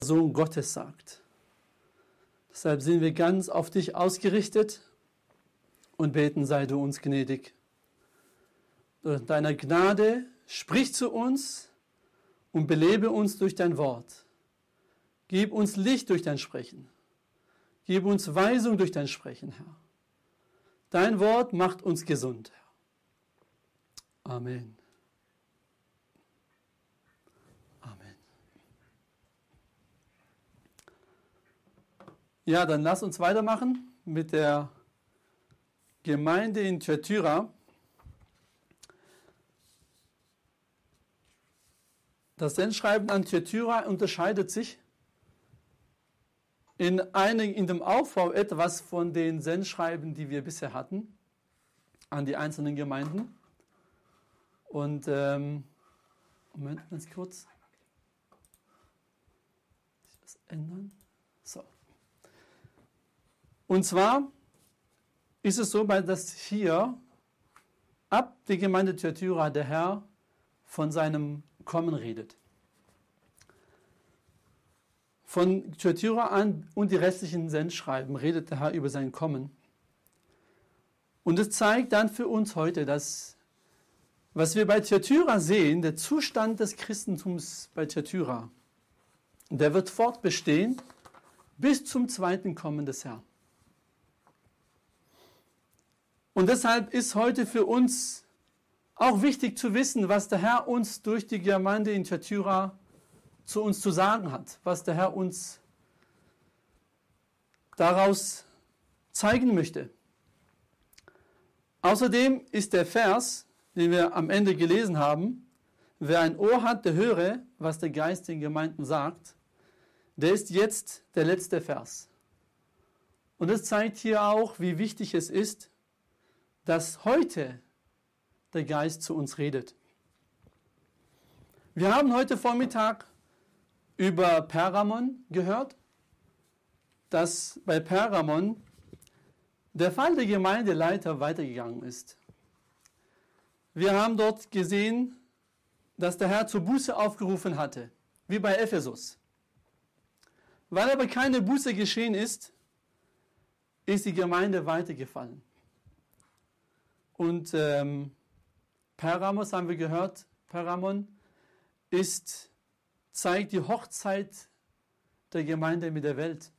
Sohn Gottes sagt. Deshalb sind wir ganz auf dich ausgerichtet und beten, sei du uns gnädig. Durch deine Gnade sprich zu uns und belebe uns durch dein Wort. Gib uns Licht durch dein Sprechen. Gib uns Weisung durch dein Sprechen, Herr. Dein Wort macht uns gesund, Herr. Amen. Amen. Ja, dann lass uns weitermachen mit der Gemeinde in Thyatira. Das Sendschreiben an Thyatira unterscheidet sich in dem Aufbau etwas von den Sendschreiben, die wir bisher hatten, an die einzelnen Gemeinden. Und, Moment, ganz kurz. Muss ich das ändern? So. Und zwar ist es so, dass hier ab der Gemeinde Thyatira der Herr von seinem Kommen redet. Von Thyatira an und die restlichen Sendschreiben redet der Herr über sein Kommen. Und es zeigt dann für uns heute, dass, was wir bei Thyatira sehen, der Zustand des Christentums bei Thyatira, der wird fortbestehen bis zum zweiten Kommen des Herrn. Und deshalb ist heute für uns auch wichtig zu wissen, was der Herr uns durch die Gemeinde in Thyatira zu uns zu sagen hat, was der Herr uns daraus zeigen möchte. Außerdem ist der Vers, den wir am Ende gelesen haben, wer ein Ohr hat, der höre, was der Geist den Gemeinden sagt, der ist jetzt der letzte Vers. Und es zeigt hier auch, wie wichtig es ist, dass heute der Geist zu uns redet. Wir haben heute Vormittag über Pergamon gehört, dass bei Pergamon der Fall der Gemeindeleiter weitergegangen ist. Wir haben dort gesehen, dass der Herr zur Buße aufgerufen hatte, wie bei Ephesus. Weil aber keine Buße geschehen ist, ist die Gemeinde weitergefallen. Und Pergamos haben wir gehört, Pergamon zeigt die Hochzeit der Gemeinde mit der Welt.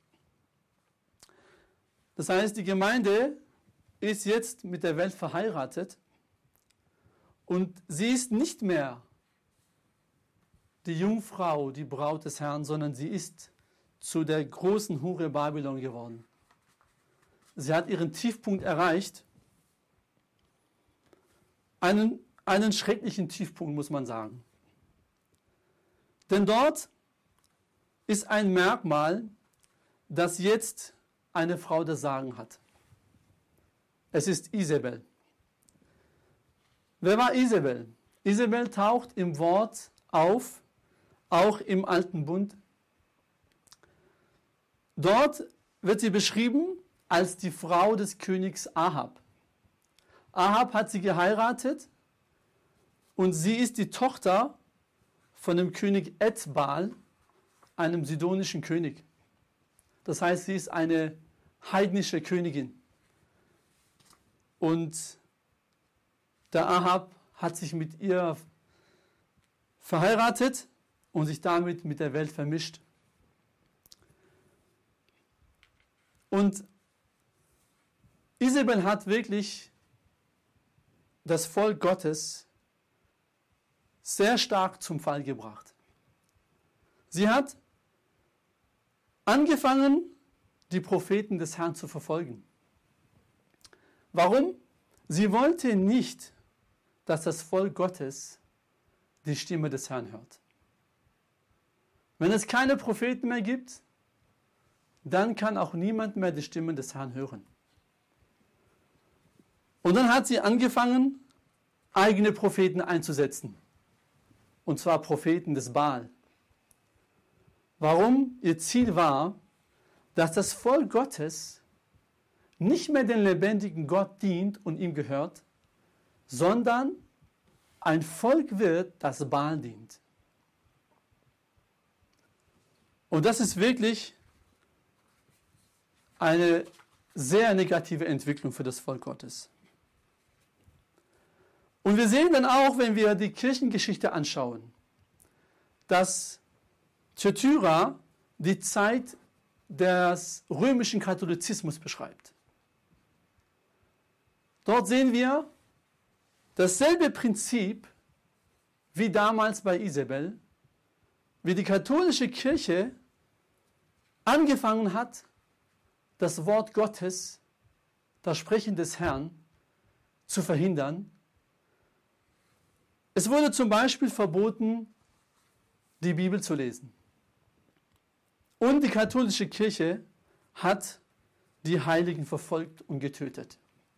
Das heißt, die Gemeinde ist jetzt mit der Welt verheiratet und sie ist nicht mehr die Jungfrau, die Braut des Herrn, sondern sie ist zu der großen Hure Babylon geworden. Sie hat ihren Tiefpunkt erreicht. Einen schrecklichen Tiefpunkt, muss man sagen. Denn dort ist ein Merkmal, das jetzt eine Frau das Sagen hat. Es ist Isabel. Wer war Isabel? Isabel taucht im Wort auf, auch im Alten Bund. Dort wird sie beschrieben als die Frau des Königs Ahab. Ahab hat sie geheiratet und sie ist die Tochter von dem König Etbal, einem sidonischen König. Das heißt, sie ist eine heidnische Königin. Und der Ahab hat sich mit ihr verheiratet und sich damit mit der Welt vermischt. Und Isabel hat wirklich das Volk Gottes sehr stark zum Fall gebracht. Sie hat angefangen, die Propheten des Herrn zu verfolgen. Warum? Sie wollte nicht, dass das Volk Gottes die Stimme des Herrn hört. Wenn es keine Propheten mehr gibt, dann kann auch niemand mehr die Stimme des Herrn hören. Und dann hat sie angefangen, eigene Propheten einzusetzen. Und zwar Propheten des Baal. Warum? Ihr Ziel war, dass das Volk Gottes nicht mehr den lebendigen Gott dient und ihm gehört, sondern ein Volk wird, das Baal dient. Und das ist wirklich eine sehr negative Entwicklung für das Volk Gottes. Und wir sehen dann auch, wenn wir die Kirchengeschichte anschauen, dass Thyatira die Zeit des römischen Katholizismus beschreibt. Dort sehen wir dasselbe Prinzip wie damals bei Isabel, wie die katholische Kirche angefangen hat, das Wort Gottes, das Sprechen des Herrn, zu verhindern. Es wurde zum Beispiel verboten, die Bibel zu lesen. Und die katholische Kirche hat die Heiligen verfolgt und getötet.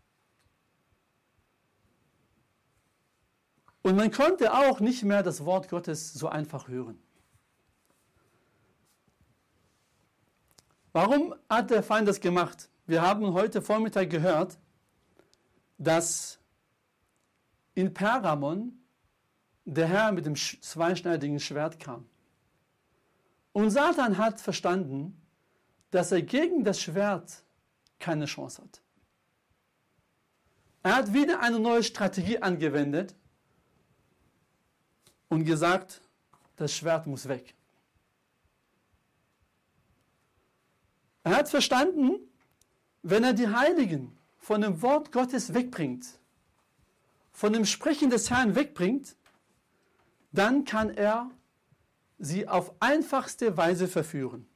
Und man konnte auch nicht mehr das Wort Gottes so einfach hören. Warum hat der Feind das gemacht? Wir haben heute Vormittag gehört, dass in Pergamon der Herr mit dem zweischneidigen Schwert kam. Und Satan hat verstanden, dass er gegen das Schwert keine Chance hat. Er hat wieder eine neue Strategie angewendet und gesagt, das Schwert muss weg. Er hat verstanden, wenn er die Heiligen von dem Wort Gottes wegbringt, von dem Sprechen des Herrn wegbringt, dann kann er sie auf einfachste Weise verführen.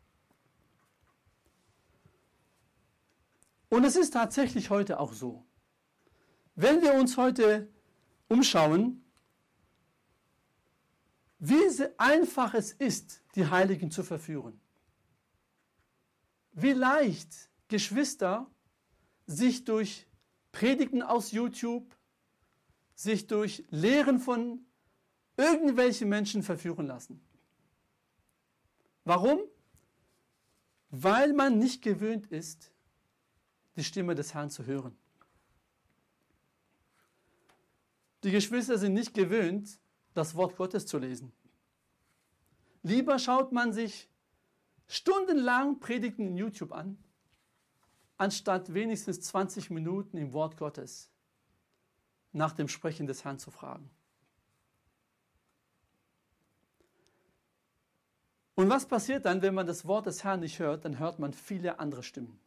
Und es ist tatsächlich heute auch so. Wenn wir uns heute umschauen, wie einfach es ist, die Heiligen zu verführen. Wie leicht Geschwister sich durch Predigten aus YouTube, sich durch Lehren von irgendwelchen Menschen verführen lassen. Warum? Weil man nicht gewöhnt ist, die Stimme des Herrn zu hören. Die Geschwister sind nicht gewöhnt, das Wort Gottes zu lesen. Lieber schaut man sich stundenlang Predigten in YouTube an, anstatt wenigstens 20 Minuten im Wort Gottes nach dem Sprechen des Herrn zu fragen. Und was passiert dann, wenn man das Wort des Herrn nicht hört? Dann hört man viele andere Stimmen.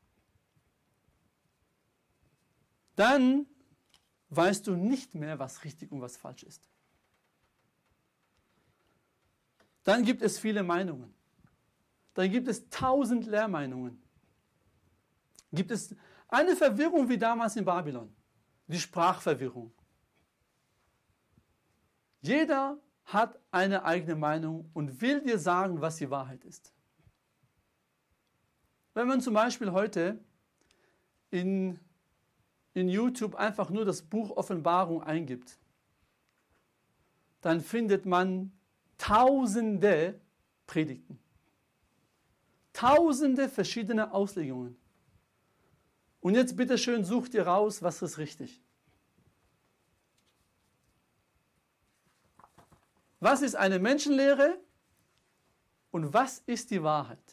Dann weißt du nicht mehr, was richtig und was falsch ist. Dann gibt es viele Meinungen. Dann gibt es 1000 Lehrmeinungen. Gibt es eine Verwirrung wie damals in Babylon, die Sprachverwirrung. Jeder hat eine eigene Meinung und will dir sagen, was die Wahrheit ist. Wenn man zum Beispiel heute in YouTube einfach nur das Buch Offenbarung eingibt, dann findet man tausende Predigten. Tausende verschiedene Auslegungen. Und jetzt bitteschön, such dir raus, was ist richtig. Was ist eine Menschenlehre und was ist die Wahrheit?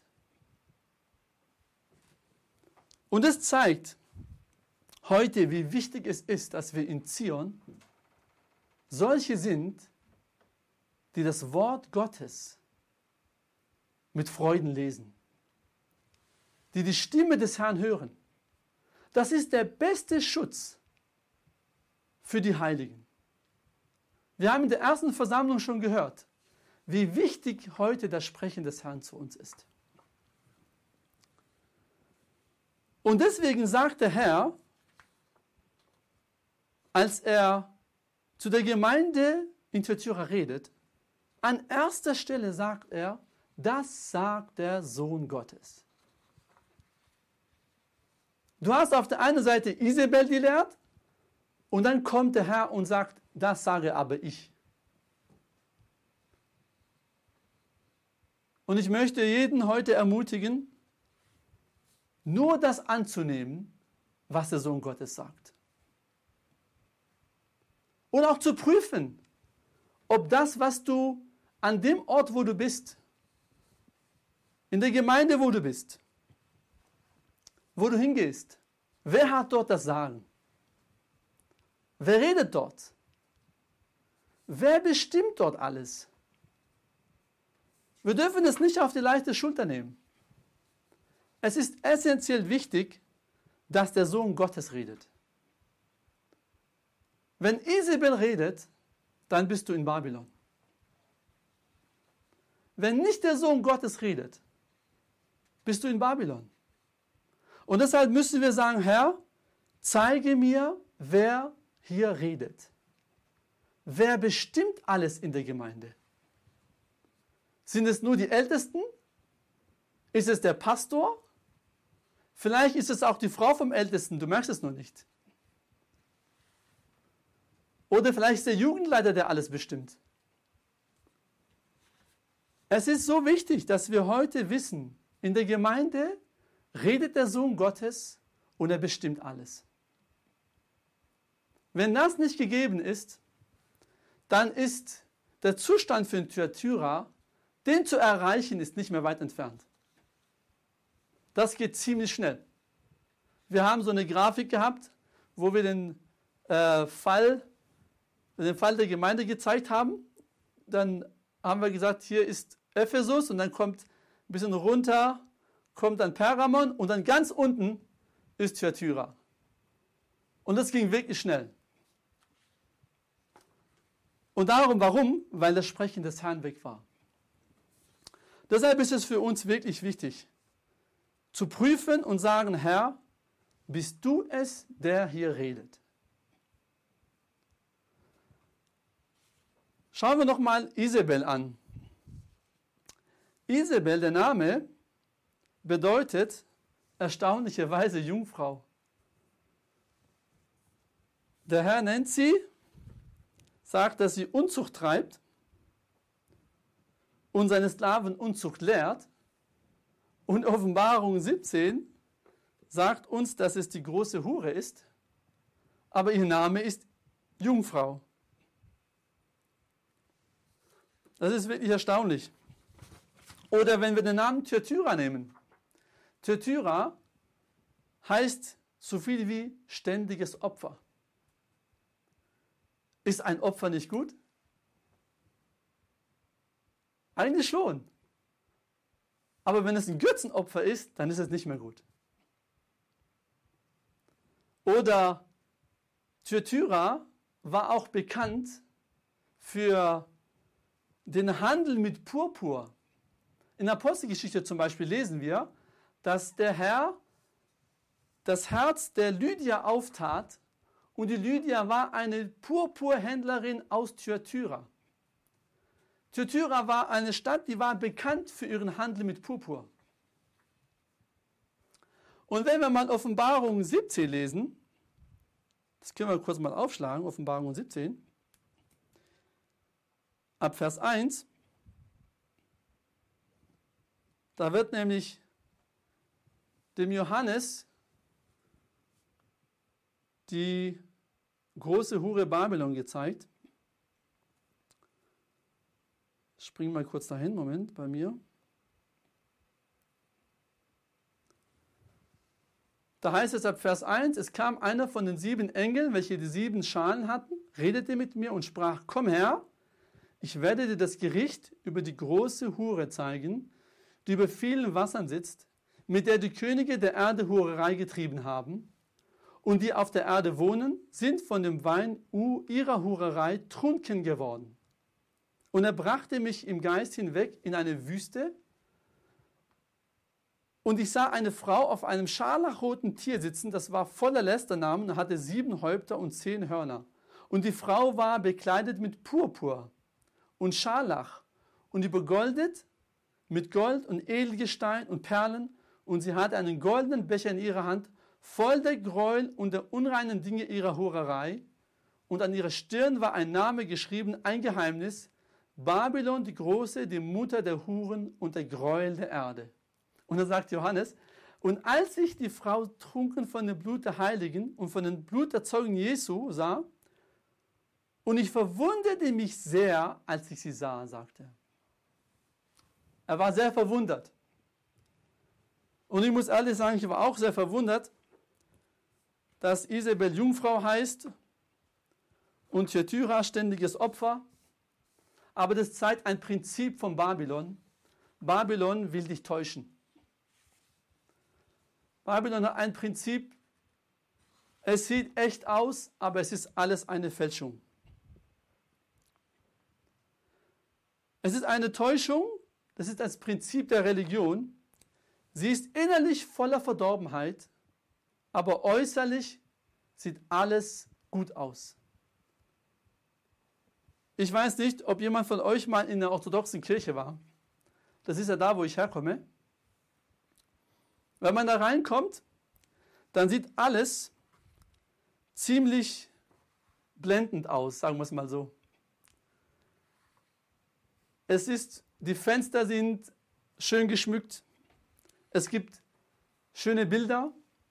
Und es zeigt heute, wie wichtig es ist, dass wir in Zion solche sind, die das Wort Gottes mit Freuden lesen, die die Stimme des Herrn hören. Das ist der beste Schutz für die Heiligen. Wir haben in der ersten Versammlung schon gehört, wie wichtig heute das Sprechen des Herrn zu uns ist. Und deswegen sagt der Herr, als er zu der Gemeinde in Thyatira redet, an erster Stelle sagt er, das sagt der Sohn Gottes. Du hast auf der einen Seite Isabel, die lehrt, und dann kommt der Herr und sagt, das sage aber ich. Und ich möchte jeden heute ermutigen, nur das anzunehmen, was der Sohn Gottes sagt. Und auch zu prüfen, ob das, was du an dem Ort, wo du bist, In der Gemeinde, wo du bist, wo du hingehst, wer hat dort das Sagen? Wer redet dort? Wer bestimmt dort alles? Wir dürfen es nicht auf die leichte Schulter nehmen. Es ist essentiell wichtig, dass der Sohn Gottes redet. Wenn Isabel redet, dann bist du in Babylon. Wenn nicht der Sohn Gottes redet, bist du in Babylon. Und deshalb müssen wir sagen, Herr, zeige mir, wer hier redet. Wer bestimmt alles in der Gemeinde? Sind es nur die Ältesten? Ist es der Pastor? Vielleicht ist es auch die Frau vom Ältesten, du merkst es nur nicht. Oder vielleicht ist der Jugendleiter, der alles bestimmt. Es ist so wichtig, dass wir heute wissen, in der Gemeinde redet der Sohn Gottes und er bestimmt alles. Wenn das nicht gegeben ist, dann ist der Zustand für den Thyatira, den zu erreichen, ist nicht mehr weit entfernt. Das geht ziemlich schnell. Wir haben so eine Grafik gehabt, wo wir den Fall der Gemeinde gezeigt haben. Dann haben wir gesagt, hier ist Ephesus und dann kommt ein bisschen runter, kommt dann Pergamon und dann ganz unten ist Thyatira. Und das ging wirklich schnell. Und warum? Weil das Sprechen des Herrn weg war. Deshalb ist es für uns wirklich wichtig, zu prüfen und sagen, Herr, bist du es, der hier redet? Schauen wir nochmal Isabel an. Isabel, der Name, bedeutet erstaunlicherweise Jungfrau. Der Herr nennt sie, sagt, dass sie Unzucht treibt und seine Sklaven Unzucht lehrt. Und Offenbarung 17 sagt uns, dass es die große Hure ist, aber ihr Name ist Jungfrau. Das ist wirklich erstaunlich. Oder wenn wir den Namen Thyatira nehmen. Thyatira heißt so viel wie ständiges Opfer. Ist ein Opfer nicht gut? Eigentlich schon. Aber wenn es ein Götzenopfer ist, dann ist es nicht mehr gut. Oder Thyatira war auch bekannt für den Handel mit Purpur. In der Apostelgeschichte zum Beispiel lesen wir, dass der Herr das Herz der Lydia auftat und die Lydia war eine Purpurhändlerin aus Thyatira. Thyatira war eine Stadt, die war bekannt für ihren Handel mit Purpur. Und wenn wir mal Offenbarung 17 lesen, das können wir kurz mal aufschlagen, Offenbarung 17, ab Vers 1, da wird nämlich dem Johannes die große Hure Babylon gezeigt. Ich springe mal kurz dahin, Moment, bei mir. Da heißt es ab Vers 1, es kam einer von den 7 Engeln, welche die 7 Schalen hatten, redete mit mir und sprach, komm her, ich werde dir das Gericht über die große Hure zeigen, die über vielen Wassern sitzt, mit der die Könige der Erde Hurerei getrieben haben, und die auf der Erde wohnen, sind von dem Wein ihrer Hurerei trunken geworden. Und er brachte mich im Geist hinweg in eine Wüste, und ich sah eine Frau auf einem scharlachroten Tier sitzen, das war voller Lästernamen und hatte 7 Häupter und 10 Hörner. Und die Frau war bekleidet mit Purpur und Scharlach und übergoldet mit Gold und Edelgestein und Perlen, und sie hatte einen goldenen Becher in ihrer Hand, voll der Gräuel und der unreinen Dinge ihrer Hurerei, und an ihrer Stirn war ein Name geschrieben, ein Geheimnis, Babylon die Große, die Mutter der Huren und der Gräuel der Erde. Und dann sagt Johannes, und als ich die Frau trunken von dem Blut der Heiligen und von dem Blut der Zeugen Jesu sah, und ich verwunderte mich sehr, als ich sie sah, sagte er. Er war sehr verwundert. Und ich muss ehrlich sagen, ich war auch sehr verwundert, dass Isabel Jungfrau heißt und Thyatira ständiges Opfer. Aber das zeigt ein Prinzip von Babylon. Babylon will dich täuschen. Babylon hat ein Prinzip, es sieht echt aus, aber es ist alles eine Fälschung. Es ist eine Täuschung, das ist das Prinzip der Religion. Sie ist innerlich voller Verdorbenheit, aber äußerlich sieht alles gut aus. Ich weiß nicht, ob jemand von euch mal in der orthodoxen Kirche war. Das ist ja da, wo ich herkomme. Wenn man da reinkommt, dann sieht alles ziemlich blendend aus, sagen wir es mal so. Die Fenster sind schön geschmückt. Es gibt schöne Bilder.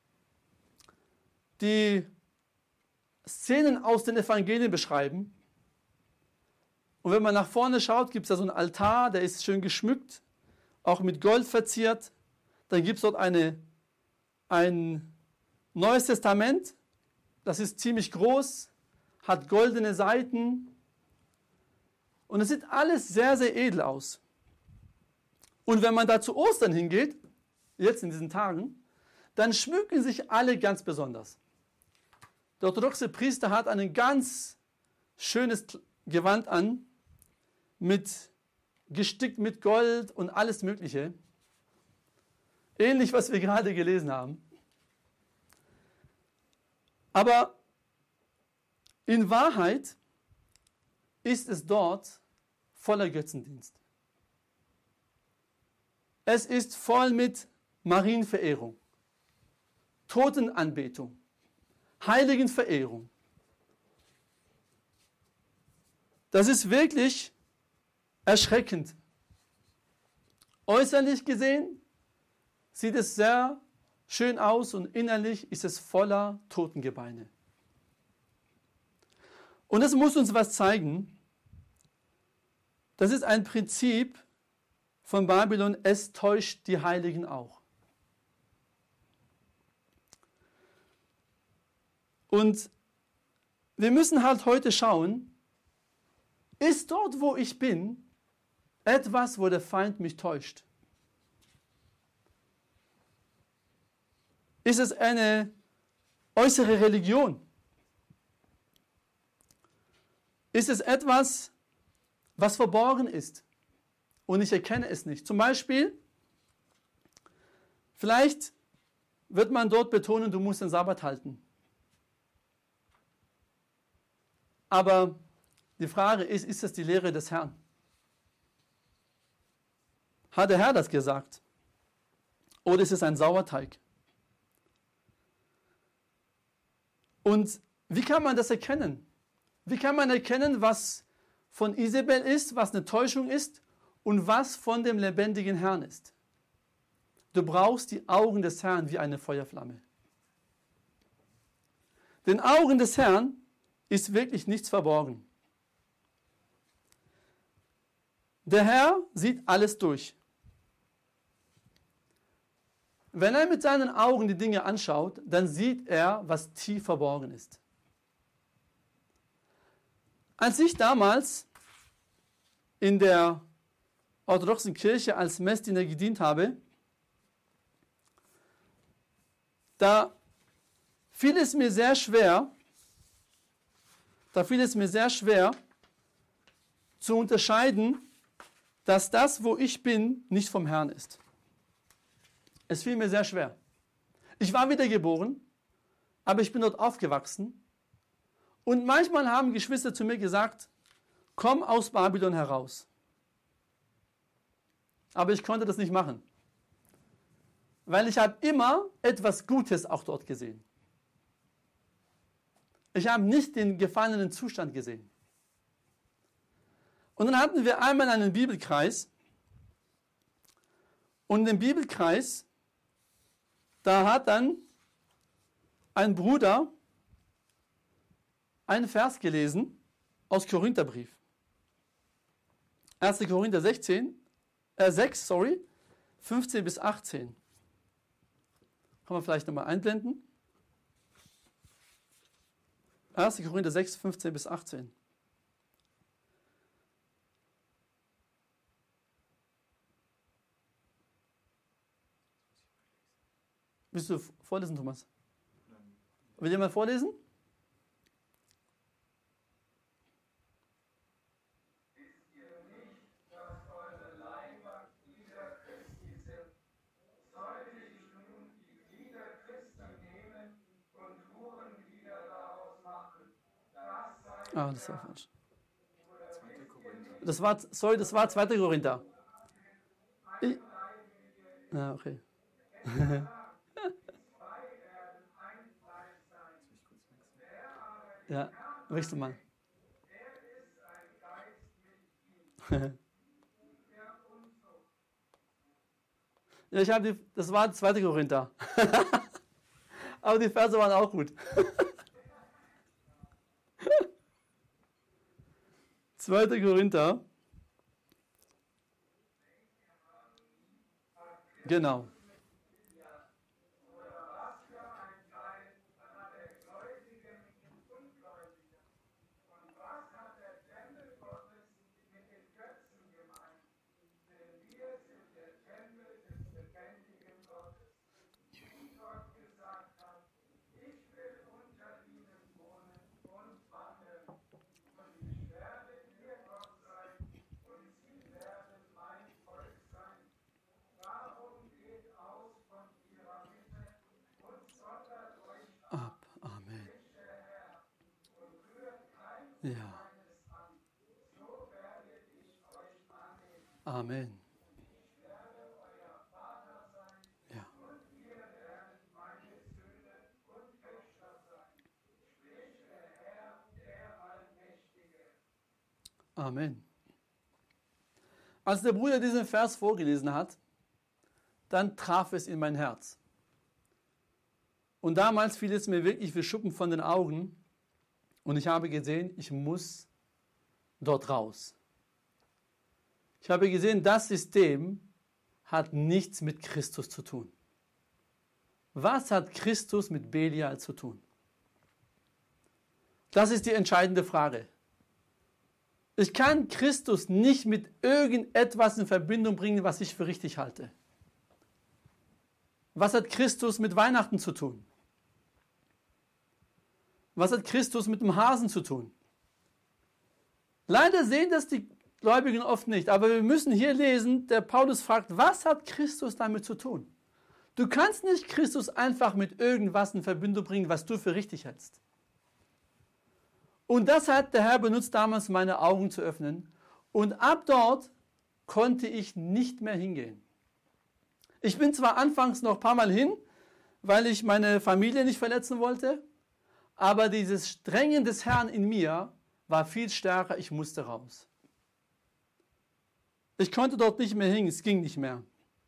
Die Szenen aus den Evangelien beschreiben. Und wenn man nach vorne schaut, gibt es da so einen Altar, der ist schön geschmückt, auch mit Gold verziert. Dann gibt es dort ein Neues Testament, das ist ziemlich groß, hat goldene Seiten. Und es sieht alles sehr, sehr edel aus. Und wenn man da zu Ostern hingeht, jetzt in diesen Tagen, dann schmücken sich alle ganz besonders. Der orthodoxe Priester hat ein ganz schönes Gewand an, gestickt mit Gold und alles Mögliche. Ähnlich, was wir gerade gelesen haben. Aber in Wahrheit ist es dort voller Götzendienst. Es ist voll mit Marienverehrung, Totenanbetung, Heiligenverehrung. Das ist wirklich erschreckend. Äußerlich gesehen sieht es sehr schön aus und innerlich ist es voller Totengebeine. Und das muss uns was zeigen. Das ist ein Prinzip von Babylon, es täuscht die Heiligen auch. Und wir müssen halt heute schauen, ist dort, wo ich bin, etwas, wo der Feind mich täuscht? Ist es eine äußere Religion? Ist es etwas, was verborgen ist und ich erkenne es nicht? Zum Beispiel, vielleicht wird man dort betonen, du musst den Sabbat halten. Aber die Frage ist das die Lehre des Herrn? Hat der Herr das gesagt? Oder ist es ein Sauerteig? Und wie kann man das erkennen? Wie kann man erkennen, was von Isabel ist, was eine Täuschung ist und was von dem lebendigen Herrn ist? Du brauchst die Augen des Herrn wie eine Feuerflamme. Den Augen des Herrn ist wirklich nichts verborgen. Der Herr sieht alles durch. Wenn er mit seinen Augen die Dinge anschaut, dann sieht er, was tief verborgen ist. Als ich damals in der orthodoxen Kirche als Messdiener gedient habe, da fiel es mir sehr schwer zu unterscheiden, dass das, wo ich bin, nicht vom Herrn ist. Es fiel mir sehr schwer. Ich war wiedergeboren, aber ich bin dort aufgewachsen. Und manchmal haben Geschwister zu mir gesagt, komm aus Babylon heraus. Aber ich konnte das nicht machen. Weil ich habe immer etwas Gutes auch dort gesehen. Ich habe nicht den gefallenen Zustand gesehen. Und dann hatten wir einmal einen Bibelkreis. Und im Bibelkreis, da hat dann ein Bruder einen Vers gelesen aus Korintherbrief. 1. Korinther 6, 15 bis 18. Kann man vielleicht nochmal einblenden. 1. Korinther 6, 15 bis 18. Willst du vorlesen, Thomas? Will jemand vorlesen? Ah, das war falsch. Das war 2. Korinther. Okay. Ja, wechsel mal. Ja, das war 2. Korinther. Aber die Verse waren auch gut. 2. Korinther. Genau. Amen. Ja. Amen. Ja. Amen. Als der Bruder diesen Vers vorgelesen hat, dann traf es in mein Herz. Und damals fiel es mir wirklich wie Schuppen von den Augen und ich habe gesehen, ich muss dort raus. Ich habe gesehen, das System hat nichts mit Christus zu tun. Was hat Christus mit Belial zu tun? Das ist die entscheidende Frage. Ich kann Christus nicht mit irgendetwas in Verbindung bringen, was ich für richtig halte. Was hat Christus mit Weihnachten zu tun? Was hat Christus mit dem Hasen zu tun? Leider sehen das die Gläubigen oft nicht, aber wir müssen hier lesen, der Paulus fragt, was hat Christus damit zu tun? Du kannst nicht Christus einfach mit irgendwas in Verbindung bringen, was du für richtig hältst. Und das hat der Herr benutzt, damals meine Augen zu öffnen. Und ab dort konnte ich nicht mehr hingehen. Ich bin zwar anfangs noch ein paar Mal hin, weil ich meine Familie nicht verletzen wollte, aber dieses Drängen des Herrn in mir war viel stärker, ich musste raus. Ich konnte dort nicht mehr hin, es ging nicht mehr.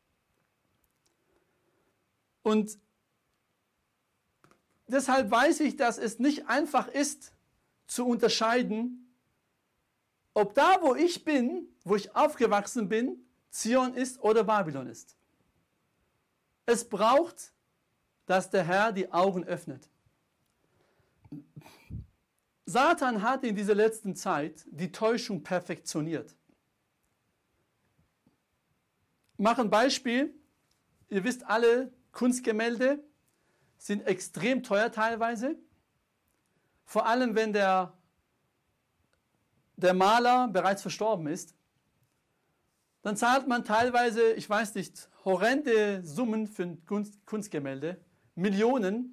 Und deshalb weiß ich, dass es nicht einfach ist, zu unterscheiden, ob da, wo ich bin, wo ich aufgewachsen bin, Zion ist oder Babylon ist. Es braucht, dass der Herr die Augen öffnet. Satan hat in dieser letzten Zeit die Täuschung perfektioniert. Mach ein Beispiel. Ihr wisst alle, Kunstgemälde sind extrem teuer teilweise. Vor allem, wenn der Maler bereits verstorben ist. Dann zahlt man teilweise, ich weiß nicht, horrende Summen für ein Kunstgemälde. Millionen.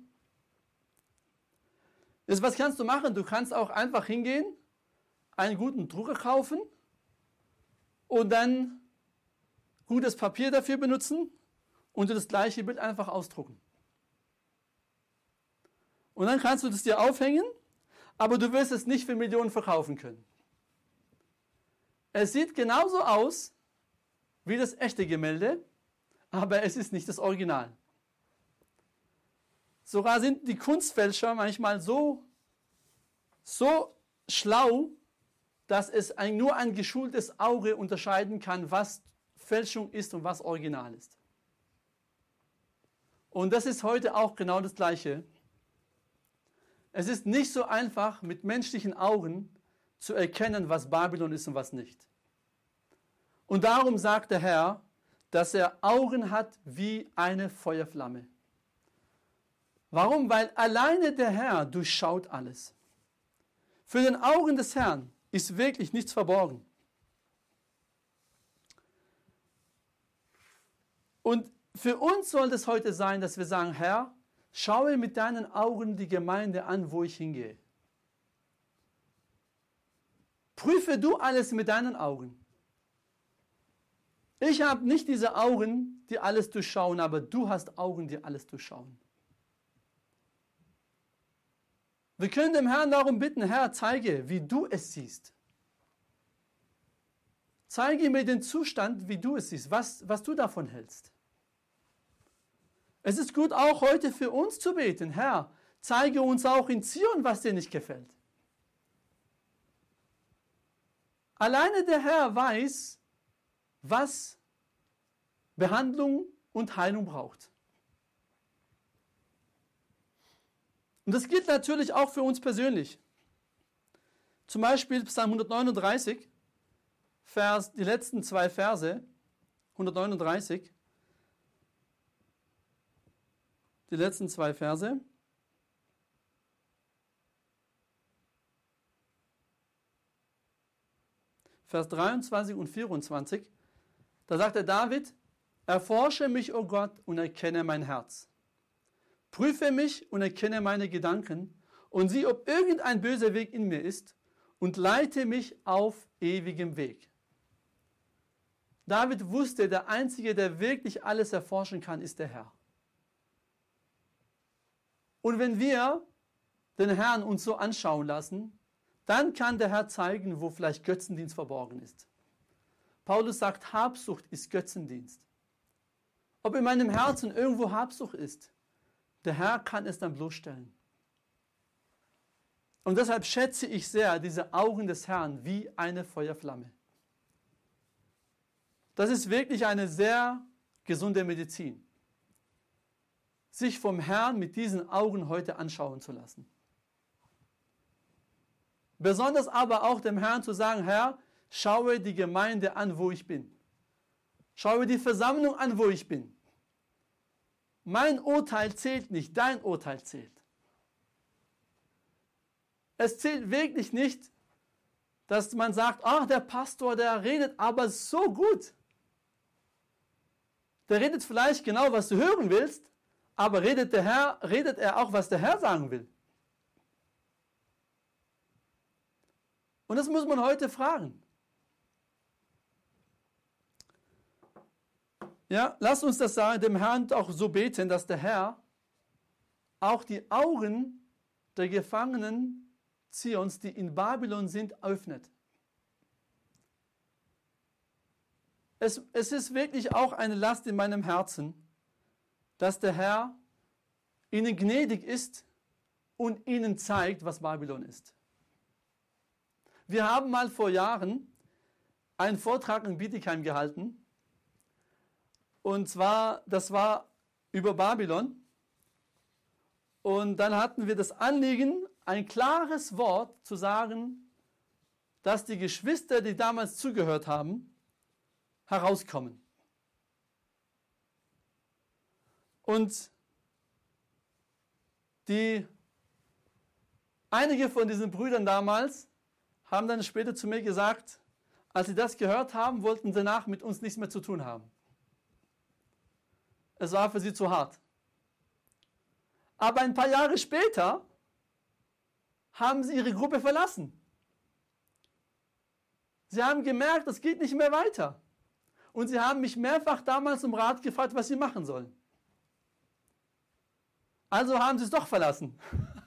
Jetzt, was kannst du machen? Du kannst auch einfach hingehen, einen guten Drucker kaufen und dann gutes Papier dafür benutzen und das gleiche Bild einfach ausdrucken. Und dann kannst du das dir aufhängen, aber du wirst es nicht für Millionen verkaufen können. Es sieht genauso aus wie das echte Gemälde, aber es ist nicht das Original. Sogar sind die Kunstfälscher manchmal so schlau, dass es nur ein geschultes Auge unterscheiden kann, was Fälschung ist und was Original ist. Und das ist heute auch genau das Gleiche. Es ist nicht so einfach, mit menschlichen Augen zu erkennen, was Babylon ist und was nicht. Und darum sagt der Herr, dass er Augen hat wie eine Feuerflamme. Warum? Weil alleine der Herr durchschaut alles. Für den Augen des Herrn ist wirklich nichts verborgen. Und für uns soll es heute sein, dass wir sagen, Herr, schaue mit deinen Augen die Gemeinde an, wo ich hingehe. Prüfe du alles mit deinen Augen. Ich habe nicht diese Augen, die alles durchschauen, aber du hast Augen, die alles durchschauen. Wir können dem Herrn darum bitten, Herr, zeige, wie du es siehst. Zeige mir den Zustand, wie du es siehst, was du davon hältst. Es ist gut auch heute für uns zu beten, Herr, zeige uns auch in Zion, was dir nicht gefällt. Alleine der Herr weiß, was Behandlung und Heilung braucht. Und das gilt natürlich auch für uns persönlich. Zum Beispiel Psalm 139, die letzten 2 Verse, 139, die letzten 2 Verse. Vers 23 und 24, da sagt der David, erforsche mich, o Gott, und erkenne mein Herz. Prüfe mich und erkenne meine Gedanken und sieh, ob irgendein böser Weg in mir ist und leite mich auf ewigem Weg. David wusste, der Einzige, der wirklich alles erforschen kann, ist der Herr. Und wenn wir den Herrn uns so anschauen lassen, dann kann der Herr zeigen, wo vielleicht Götzendienst verborgen ist. Paulus sagt, Habsucht ist Götzendienst. Ob in meinem Herzen irgendwo Habsucht ist, der Herr kann es dann bloßstellen. Und deshalb schätze ich sehr diese Augen des Herrn wie eine Feuerflamme. Das ist wirklich eine sehr gesunde Medizin, sich vom Herrn mit diesen Augen heute anschauen zu lassen. Besonders aber auch dem Herrn zu sagen, Herr, schaue die Gemeinde an, wo ich bin. Schaue die Versammlung an, wo ich bin. Mein Urteil zählt nicht, dein Urteil zählt. Es zählt wirklich nicht, dass man sagt, ach, der Pastor, der redet aber so gut. Der redet vielleicht genau, was du hören willst, aber redet er auch, was der Herr sagen will. Und das muss man heute fragen. Ja, lass uns das sagen, dem Herrn auch so beten, dass der Herr auch die Augen der Gefangenen Zions, die in Babylon sind, öffnet. Es ist wirklich auch eine Last in meinem Herzen, dass der Herr ihnen gnädig ist und ihnen zeigt, was Babylon ist. Wir haben mal vor Jahren einen Vortrag in Bietigheim gehalten. Und zwar, das war über Babylon. Und dann hatten wir das Anliegen, ein klares Wort zu sagen, dass die Geschwister, die damals zugehört haben, herauskommen. Und einige von diesen Brüdern damals haben dann später zu mir gesagt, als sie das gehört haben, wollten sie danach mit uns nichts mehr zu tun haben. Es war für sie zu hart. Aber ein paar Jahre später haben sie ihre Gruppe verlassen. Sie haben gemerkt, es geht nicht mehr weiter. Und sie haben mich mehrfach damals um Rat gefragt, was sie machen sollen. Also haben sie es doch verlassen.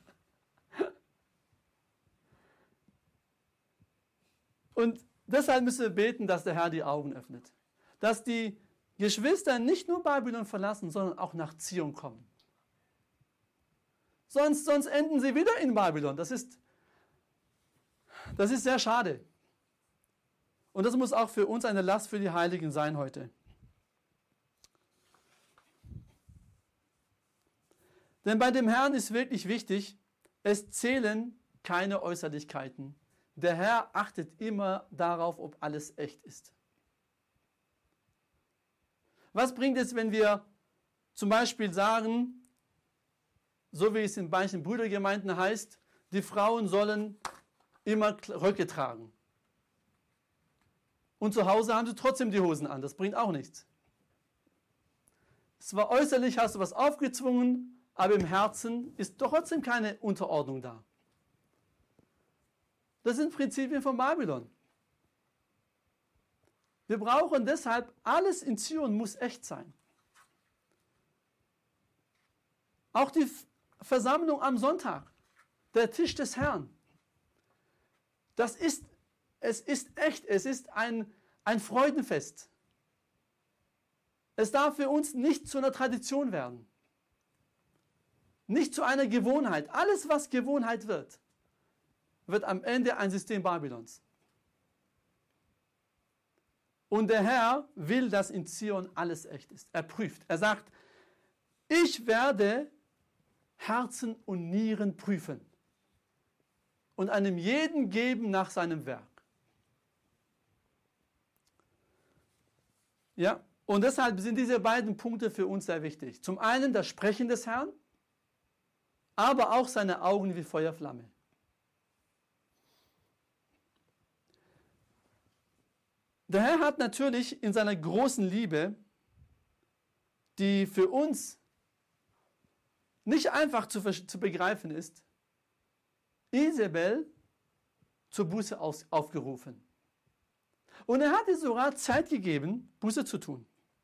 Und deshalb müssen wir beten, dass der Herr die Augen öffnet. Dass die Geschwister nicht nur Babylon verlassen, sondern auch nach Zion kommen. Sonst enden sie wieder in Babylon. Das ist sehr schade. Und das muss auch für uns eine Last für die Heiligen sein heute. Denn bei dem Herrn ist wirklich wichtig, es zählen keine Äußerlichkeiten. Der Herr achtet immer darauf, ob alles echt ist. Was bringt es, wenn wir zum Beispiel sagen, so wie es in manchen Brüdergemeinden heißt, die Frauen sollen immer Röcke tragen. Und zu Hause haben sie trotzdem die Hosen an. Das bringt auch nichts. Zwar äußerlich hast du was aufgezwungen, aber im Herzen ist doch trotzdem keine Unterordnung da. Das sind Prinzipien von Babylon. Wir brauchen deshalb, alles in Zion muss echt sein. Auch die Versammlung am Sonntag, der Tisch des Herrn. Es ist echt, es ist ein Freudenfest. Es darf für uns nicht zu einer Tradition werden. Nicht zu einer Gewohnheit. Alles, was Gewohnheit wird am Ende ein System Babylons. Und der Herr will, dass in Zion alles echt ist. Er prüft. Er sagt, ich werde Herzen und Nieren prüfen und einem jeden geben nach seinem Werk. Ja, und deshalb sind diese beiden Punkte für uns sehr wichtig. Zum einen das Sprechen des Herrn, aber auch seine Augen wie Feuerflamme. Der Herr hat natürlich in seiner großen Liebe, die für uns nicht einfach zu begreifen ist, Isabel zur Buße aufgerufen. Und er hat ihr sogar Zeit gegeben, Buße zu tun.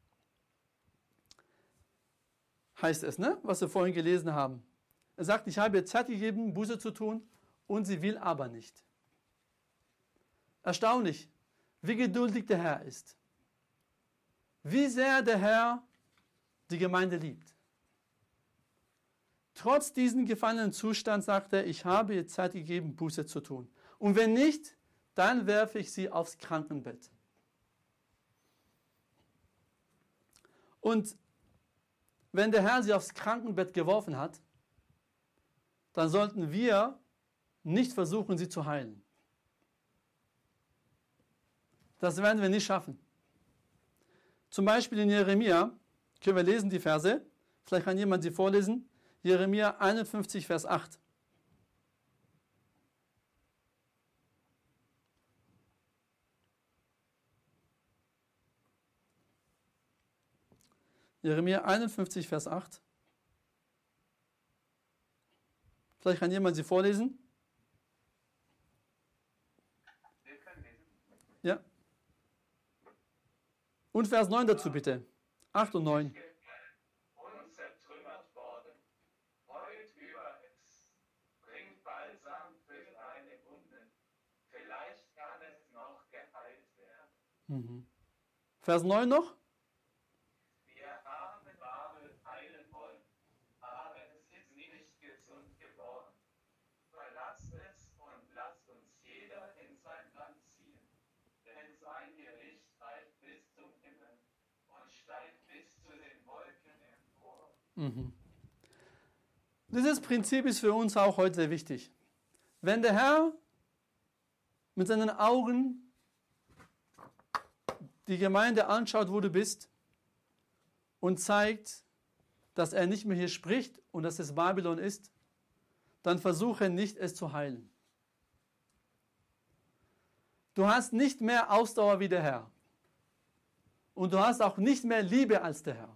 Heißt es, ne? Was wir vorhin gelesen haben. Er sagt, ich habe ihr Zeit gegeben, Buße zu tun, und sie will aber nicht. Erstaunlich, wie geduldig der Herr ist. Wie sehr der Herr die Gemeinde liebt. Trotz diesem gefallenen Zustand sagt er, ich habe ihr Zeit gegeben, Buße zu tun. Und wenn nicht, dann werfe ich sie aufs Krankenbett. Und wenn der Herr sie aufs Krankenbett geworfen hat, dann sollten wir nicht versuchen, sie zu heilen. Das werden wir nicht schaffen. Zum Beispiel in Jeremia, können wir lesen die Verse, vielleicht kann jemand sie vorlesen, Jeremia 51, Vers 8. Jeremia 51, Vers 8. Vielleicht kann jemand sie vorlesen. Wir können lesen. Ja. Und Vers 9 dazu bitte. 8 und 9. Und zertrümmert worden. Heult über es. Bringt Balsam für deine Wunden. Vielleicht kann es noch geheilt werden. Vers 9 noch. Wir haben Babel heilen wollen, aber es ist nicht gesund geworden. Verlasst es und lasst uns jeder in sein Land ziehen. Denn sein Gericht reicht bis zum Himmel und steigt bis zu den Wolken empor. Dieses Prinzip ist für uns auch heute sehr wichtig. Wenn der Herr mit seinen Augen die Gemeinde anschaut, wo du bist, und zeigt, dass er nicht mehr hier spricht und dass es Babylon ist, dann versuche nicht, es zu heilen. Du hast nicht mehr Ausdauer wie der Herr. Und du hast auch nicht mehr Liebe als der Herr.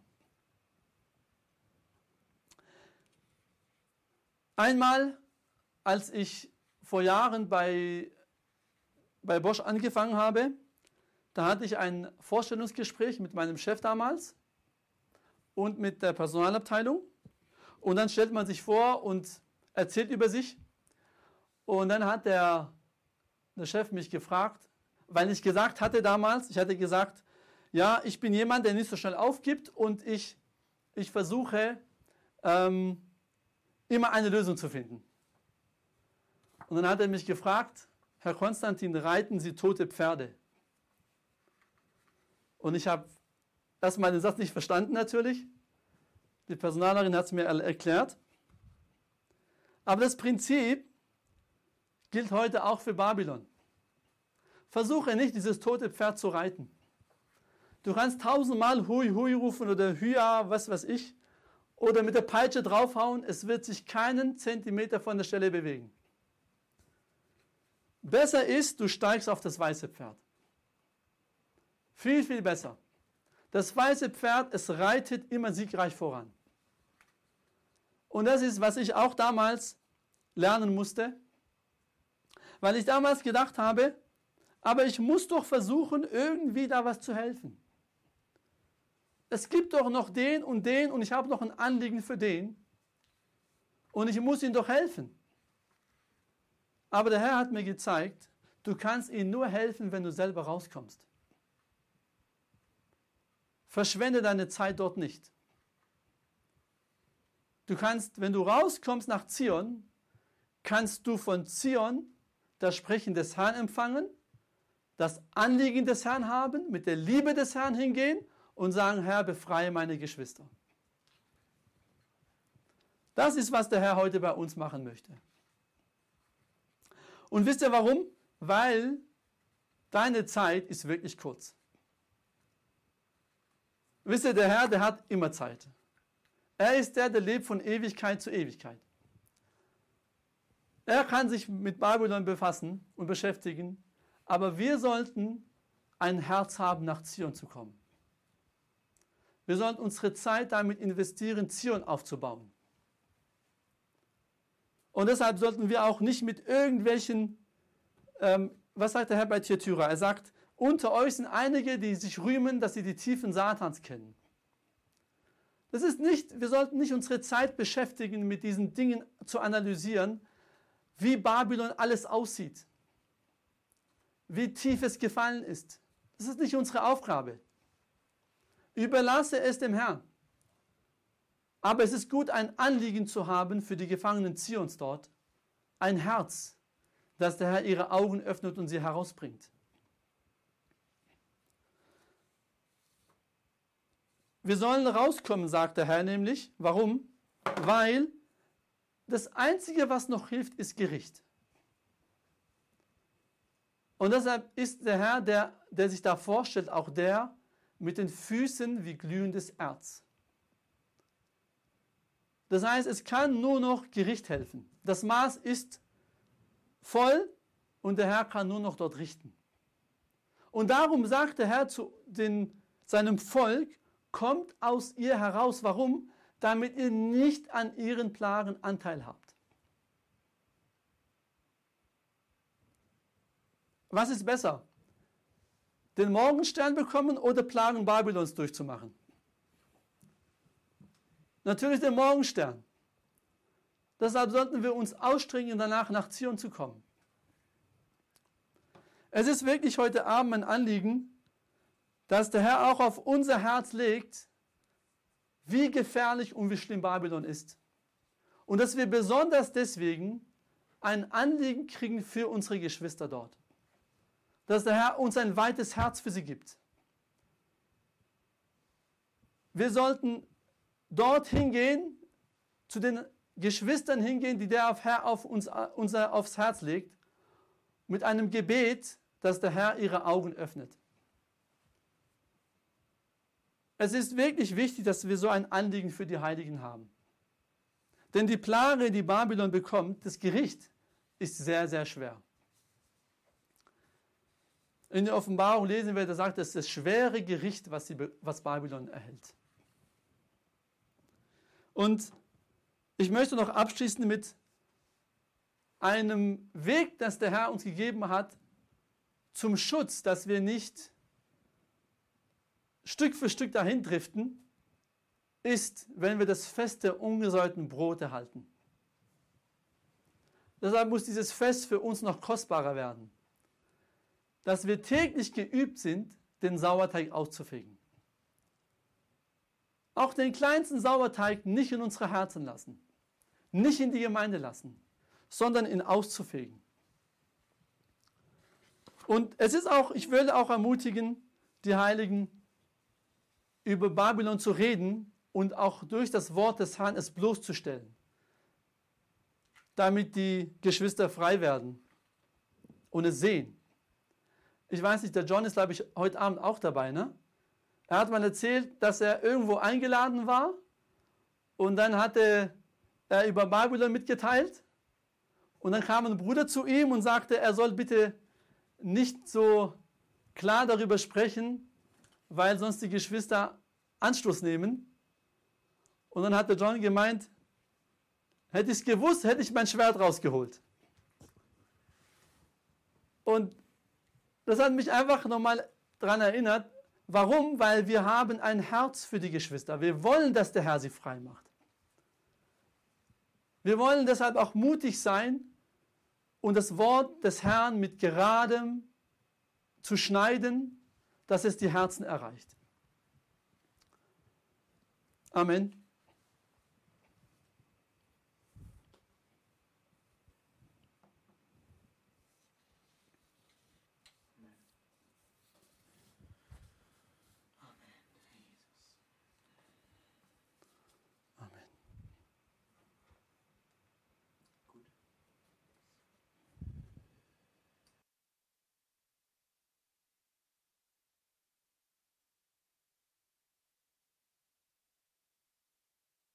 Einmal, als ich vor Jahren bei Bosch angefangen habe, da hatte ich ein Vorstellungsgespräch mit meinem Chef damals und mit der Personalabteilung. Und dann stellt man sich vor und erzählt über sich. Und dann hat der Chef mich gefragt, weil ich gesagt hatte damals, ich hatte gesagt, ja, ich bin jemand, der nicht so schnell aufgibt und ich versuche immer eine Lösung zu finden. Und dann hat er mich gefragt, Herr Konstantin, reiten Sie tote Pferde? Und ich habe erstmal den Satz nicht verstanden natürlich. Die Personalerin hat es mir erklärt. Aber das Prinzip gilt heute auch für Babylon. Versuche nicht, dieses tote Pferd zu reiten. Du kannst 1000-mal Hui Hui rufen oder Hüa, was weiß ich, oder mit der Peitsche draufhauen, es wird sich keinen Zentimeter von der Stelle bewegen. Besser ist, du steigst auf das weiße Pferd. Viel, viel besser. Das weiße Pferd, es reitet immer siegreich voran. Und das ist, was ich auch damals lernen musste, weil ich damals gedacht habe, aber ich muss doch versuchen, irgendwie da was zu helfen. Es gibt doch noch den und ich habe noch ein Anliegen für den und ich muss ihm doch helfen. Aber der Herr hat mir gezeigt, du kannst ihm nur helfen, wenn du selber rauskommst. Verschwende deine Zeit dort nicht. Du kannst, wenn du rauskommst nach Zion, kannst du von Zion das Sprechen des Herrn empfangen, das Anliegen des Herrn haben, mit der Liebe des Herrn hingehen und sagen, Herr, befreie meine Geschwister. Das ist, was der Herr heute bei uns machen möchte. Und wisst ihr warum? Weil deine Zeit ist wirklich kurz. Wisst ihr, der Herr, der hat immer Zeit. Er ist der lebt von Ewigkeit zu Ewigkeit. Er kann sich mit Babylon befassen und beschäftigen, aber wir sollten ein Herz haben, nach Zion zu kommen. Wir sollten unsere Zeit damit investieren, Zion aufzubauen. Und deshalb sollten wir auch nicht mit irgendwelchen, was sagt der Herr bei Thyatira? Er sagt, unter euch sind einige, die sich rühmen, dass sie die Tiefen Satans kennen. Das ist nicht, wir sollten nicht unsere Zeit beschäftigen, mit diesen Dingen zu analysieren, wie Babylon alles aussieht, wie tief es gefallen ist. Das ist nicht unsere Aufgabe. Überlasse es dem Herrn. Aber es ist gut, ein Anliegen zu haben für die Gefangenen Zions dort, ein Herz, dass der Herr ihre Augen öffnet und sie herausbringt. Wir sollen rauskommen, sagt der Herr nämlich. Warum? Weil das Einzige, was noch hilft, ist Gericht. Und deshalb ist der Herr, der sich da vorstellt, auch der mit den Füßen wie glühendes Erz. Das heißt, es kann nur noch Gericht helfen. Das Maß ist voll und der Herr kann nur noch dort richten. Und darum sagt der Herr zu seinem Volk, kommt aus ihr heraus. Warum? Damit ihr nicht an ihren Plagen Anteil habt. Was ist besser? Den Morgenstern bekommen oder Plagen Babylons durchzumachen? Natürlich den Morgenstern. Deshalb sollten wir uns ausstrengen, danach nach Zion zu kommen. Es ist wirklich heute Abend ein Anliegen, dass der Herr auch auf unser Herz legt, wie gefährlich und wie schlimm Babylon ist. Und dass wir besonders deswegen ein Anliegen kriegen für unsere Geschwister dort. Dass der Herr uns ein weites Herz für sie gibt. Wir sollten dort hingehen, zu den Geschwistern hingehen, die der Herr aufs Herz legt, mit einem Gebet, dass der Herr ihre Augen öffnet. Es ist wirklich wichtig, dass wir so ein Anliegen für die Heiligen haben. Denn die Plage, die Babylon bekommt, das Gericht, ist sehr, sehr schwer. In der Offenbarung lesen wir, da sagt, das ist das schwere Gericht, was Babylon erhält. Und ich möchte noch abschließen mit einem Weg, das der Herr uns gegeben hat, zum Schutz, dass wir nicht Stück für Stück dahin driften, ist, wenn wir das Fest der ungesäuerten Brote halten. Deshalb muss dieses Fest für uns noch kostbarer werden, dass wir täglich geübt sind, den Sauerteig auszufegen. Auch den kleinsten Sauerteig nicht in unsere Herzen lassen, nicht in die Gemeinde lassen, sondern ihn auszufegen. Und es ist auch, ich würde auch ermutigen, die Heiligen, über Babylon zu reden und auch durch das Wort des Herrn es bloßzustellen. damit die Geschwister frei werden und es sehen. Ich weiß nicht, der John ist, glaube ich, heute Abend auch dabei, ne? Er hat mal erzählt, dass er irgendwo eingeladen war und dann hatte er über Babylon mitgeteilt und dann kam ein Bruder zu ihm und sagte, er soll bitte nicht so klar darüber sprechen, weil sonst die Geschwister Anstoß nehmen. Und dann hat der John gemeint, hätte ich es gewusst, hätte ich mein Schwert rausgeholt. Und das hat mich einfach nochmal daran erinnert. Warum? Weil wir haben ein Herz für die Geschwister. Wir wollen, dass der Herr sie frei macht. Wir wollen deshalb auch mutig sein und das Wort des Herrn mit geradem zu schneiden, dass es die Herzen erreicht. Amen.